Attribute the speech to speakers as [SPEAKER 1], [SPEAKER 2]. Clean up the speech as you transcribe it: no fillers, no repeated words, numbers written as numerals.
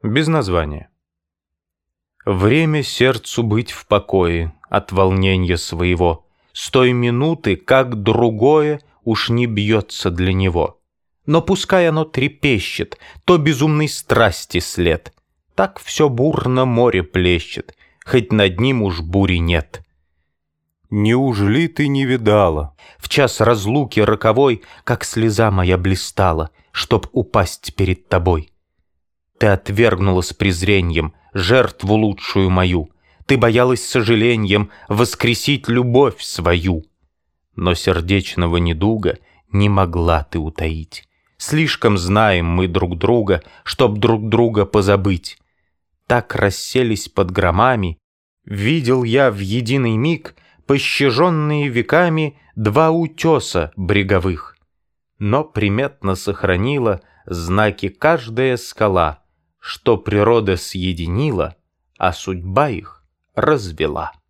[SPEAKER 1] Без названия. Время сердцу быть в покое от волнения своего, с той минуты, как другое уж не бьется для него. Но пускай оно трепещет, то безумной страсти след, так все бурно море плещет, хоть над ним уж бури нет. Неужели ты не видала в час разлуки роковой, как слеза моя блистала, чтоб упасть перед тобой? Ты отвергнула с презреньем жертву лучшую мою, ты боялась сожалением воскресить любовь свою. Но сердечного недуга не могла ты утаить. Слишком знаем мы друг друга, чтоб друг друга позабыть. Так расселись под громами, видел я в единый миг пощаженные веками два утеса бреговых. Но приметно сохранила знаки каждая скала, что природа съединила, а судьба их развела.